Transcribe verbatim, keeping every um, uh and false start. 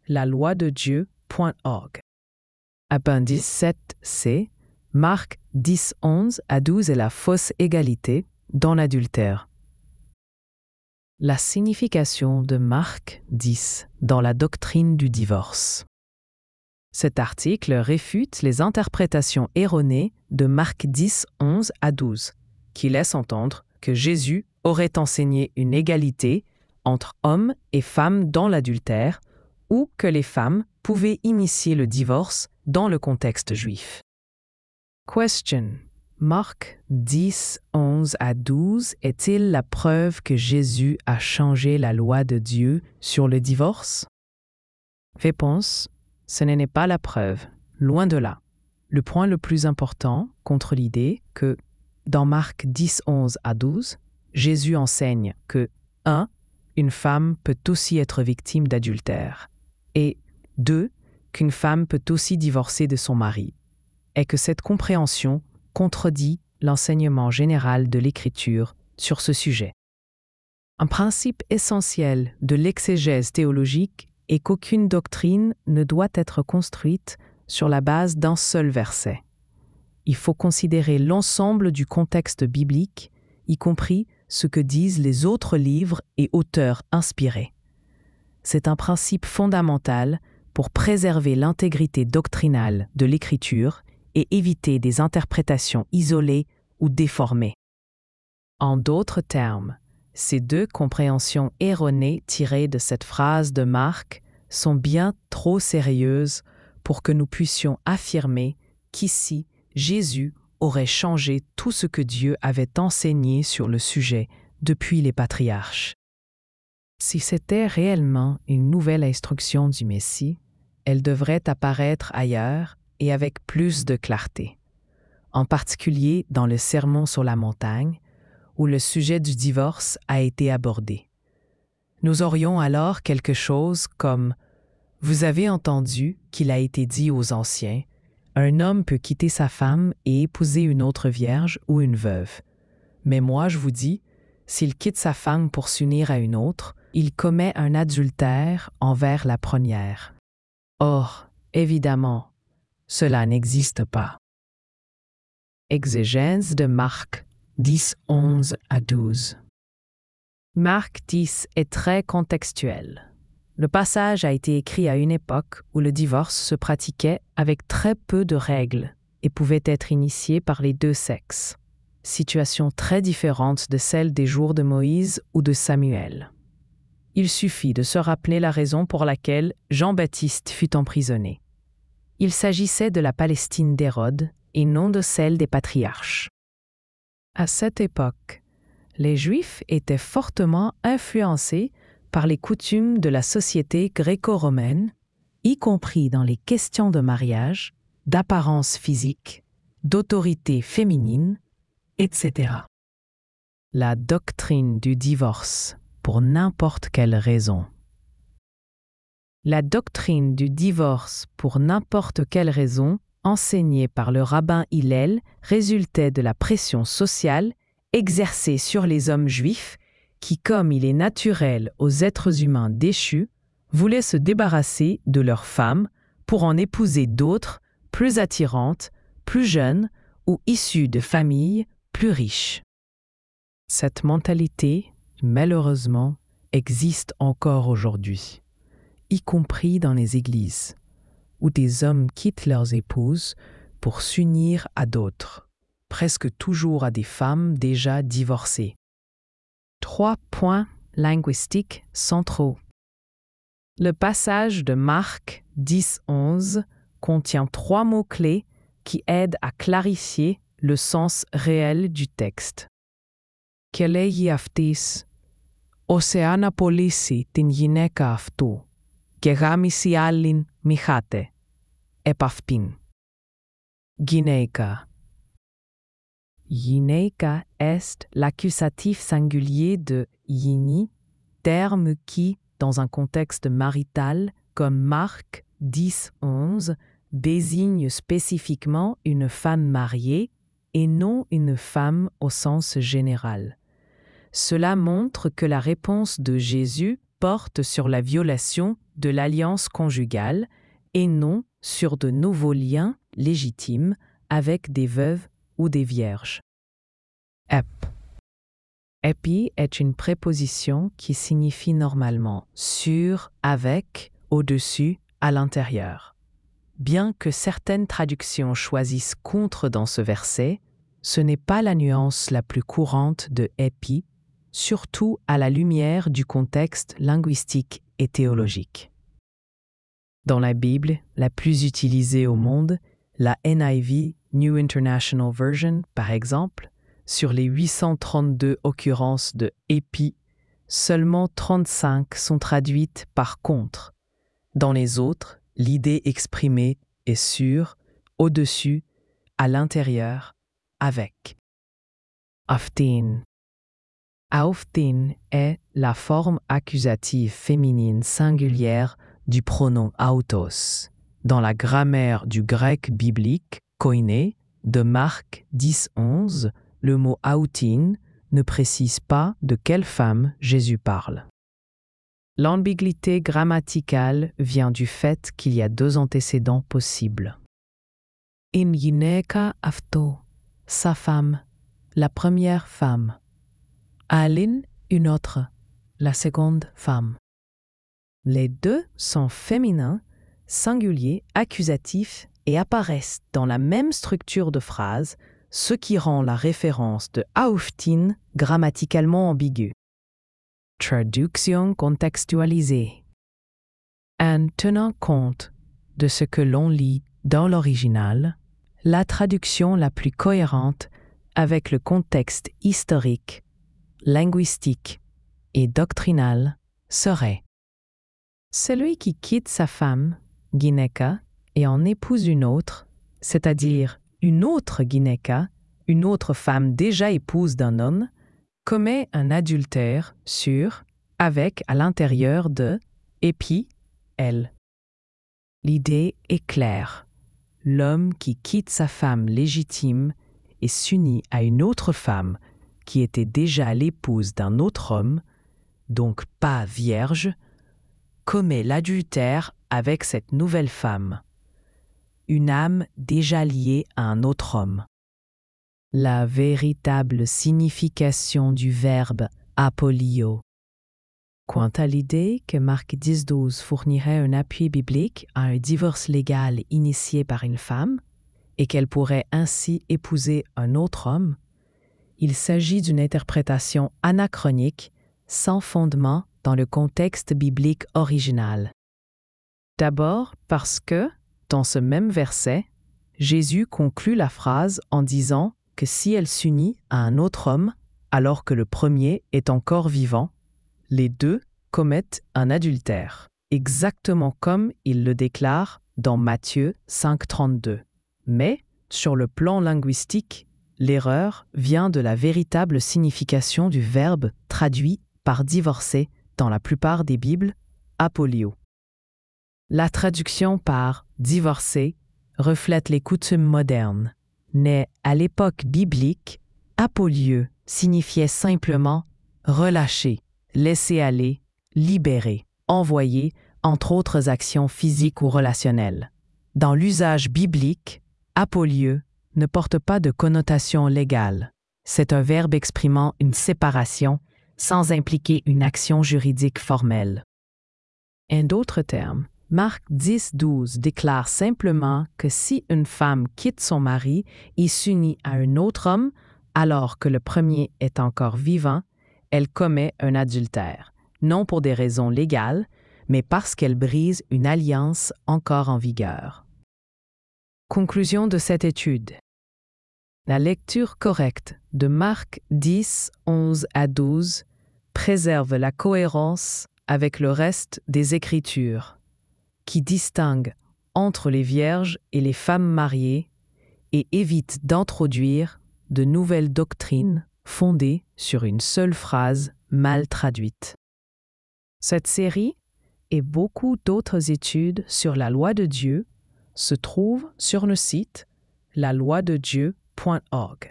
la loi de Dieu point org. Appendice sept C, Marc dix, onze à douze et la fausse égalité dans l'adultère. La signification de Marc dix dans la doctrine du divorce. Cet article réfute les interprétations erronées de Marc dix, onze à douze, qui laissent entendre que Jésus aurait enseigné une égalité entre hommes et femmes dans l'adultère ou que les femmes pouvaient initier le divorce dans le contexte juif. Question. Marc dix, onze à douze est-il la preuve que Jésus a changé la loi de Dieu sur le divorce? Réponse. Ce n'est pas la preuve, loin de là. Le point le plus important contre l'idée que, dans Marc dix, onze à douze, Jésus enseigne que un. Une femme peut aussi être victime d'adultère et deux. Qu'une femme peut aussi divorcer de son mari, est que cette compréhension contredit l'enseignement général de l'Écriture sur ce sujet. Un principe essentiel de l'exégèse théologique est qu'aucune doctrine ne doit être construite sur la base d'un seul verset. Il faut considérer l'ensemble du contexte biblique, y compris ce que disent les autres livres et auteurs inspirés. C'est un principe fondamental pour préserver l'intégrité doctrinale de l'Écriture et éviter des interprétations isolées ou déformées. En d'autres termes, ces deux compréhensions erronées tirées de cette phrase de Marc sont bien trop sérieuses pour que nous puissions affirmer qu'ici, Jésus aurait changé tout ce que Dieu avait enseigné sur le sujet depuis les patriarches. Si c'était réellement une nouvelle instruction du Messie, elle devrait apparaître ailleurs et avec plus de clarté, en particulier dans le Sermon sur la montagne, où le sujet du divorce a été abordé. Nous aurions alors quelque chose comme « Vous avez entendu qu'il a été dit aux anciens, un homme peut quitter sa femme et épouser une autre vierge ou une veuve. Mais moi, je vous dis, s'il quitte sa femme pour s'unir à une autre, il commet un adultère envers la première. Or, évidemment, cela n'existe pas. » Exégèse de Marc dix, onze à douze. Marc dix est très contextuel. Le passage a été écrit à une époque où le divorce se pratiquait avec très peu de règles et pouvait être initié par les deux sexes, situation très différente de celle des jours de Moïse ou de Samuel. Il suffit de se rappeler la raison pour laquelle Jean-Baptiste fut emprisonné. Il s'agissait de la Palestine d'Hérode et non de celle des patriarches. À cette époque, les Juifs étaient fortement influencés par les coutumes de la société gréco-romaine, y compris dans les questions de mariage, d'apparence physique, d'autorité féminine, et cetera. La doctrine du divorce pour n'importe quelle raison. La doctrine du divorce pour n'importe quelle raison, enseignée par le rabbin Hillel, résultait de la pression sociale exercée sur les hommes juifs qui, comme il est naturel aux êtres humains déchus, voulaient se débarrasser de leurs femmes pour en épouser d'autres, plus attirantes, plus jeunes ou issues de familles plus riches. Cette mentalité, malheureusement, existe encore aujourd'hui, y compris dans les églises, où des hommes quittent leurs épouses pour s'unir à d'autres, presque toujours à des femmes déjà divorcées. Trois points linguistiques centraux. Le passage de Marc dix, onze contient trois mots-clés qui aident à clarifier le sens réel du texte. Και λέγει αυτής, «Ως εάν απολύσει την γυναίκα αυτού και γάμισει άλλην μη χάτε, επ' αυτήν». Γυναίκα. Γυναίκα est l'accusatif singulier de yini, terme qui, dans un contexte marital comme Marc dix, onze, désigne spécifiquement une femme mariée et non une femme au sens général. Cela montre que la réponse de Jésus portent sur la violation de l'alliance conjugale et non sur de nouveaux liens légitimes avec des veuves ou des vierges. Ep. Epi est une préposition qui signifie normalement sur, avec, au-dessus, à l'intérieur. Bien que certaines traductions choisissent contre dans ce verset, ce n'est pas la nuance la plus courante de epi, surtout à la lumière du contexte linguistique et théologique. Dans la Bible, la plus utilisée au monde, la N I V, New International Version, par exemple, sur les huit cent trente-deux occurrences de epi, seulement trente-cinq sont traduites par contre. Dans les autres, l'idée exprimée est sur, au-dessus, à l'intérieur, avec. Auftin. Auftin est la forme accusative féminine singulière du pronom autos. Dans la grammaire du grec biblique, koiné, de Marc dix onze, le mot autin ne précise pas de quelle femme Jésus parle. L'ambiguïté grammaticale vient du fait qu'il y a deux antécédents possibles. In γυναίκα αυτό, sa femme, la première femme. Alin, une autre, la seconde femme. Les deux sont féminins, singuliers, accusatifs et apparaissent dans la même structure de phrase, ce qui rend la référence de auftin grammaticalement ambiguë. Traduction contextualisée. En tenant compte de ce que l'on lit dans l'original, la traduction la plus cohérente avec le contexte historique, linguistique et doctrinal serait: celui qui quitte sa femme, γυναίκα, et en épouse une autre, c'est-à-dire une autre γυναίκα, une autre femme déjà épouse d'un homme, commet un adultère sur, avec à l'intérieur de, epi, elle. L'idée est claire. L'homme qui quitte sa femme légitime et s'unit à une autre femme qui était déjà l'épouse d'un autre homme, donc pas vierge, commet l'adultère avec cette nouvelle femme, une âme déjà liée à un autre homme. La véritable signification du verbe apolio. Quant à l'idée que Marc dix douze fournirait un appui biblique à un divorce légal initié par une femme et qu'elle pourrait ainsi épouser un autre homme, il s'agit d'une interprétation anachronique sans fondement dans le contexte biblique original. D'abord parce que, dans ce même verset, Jésus conclut la phrase en disant que si elle s'unit à un autre homme, alors que le premier est encore vivant, les deux commettent un adultère, exactement comme il le déclare dans Matthieu cinq trente-deux. Mais, sur le plan linguistique, l'erreur vient de la véritable signification du verbe traduit par divorcer dans la plupart des Bibles, apolio. La traduction par divorcer reflète les coutumes modernes. Mais à l'époque biblique, apolio signifiait simplement relâcher, laisser aller, libérer, envoyer, entre autres actions physiques ou relationnelles. Dans l'usage biblique, apolio ne porte pas de connotation légale. C'est un verbe exprimant une séparation sans impliquer une action juridique formelle. En d'autres termes, Marc dix douze déclare simplement que si une femme quitte son mari et s'unit à un autre homme, alors que le premier est encore vivant, elle commet un adultère, non pour des raisons légales, mais parce qu'elle brise une alliance encore en vigueur. Conclusion de cette étude. La lecture correcte de Marc dix, onze à douze préserve la cohérence avec le reste des Écritures, qui distingue entre les vierges et les femmes mariées et évite d'introduire de nouvelles doctrines fondées sur une seule phrase mal traduite. Cette série et beaucoup d'autres études sur la loi de Dieu se trouvent sur le site la loi de dieu point org.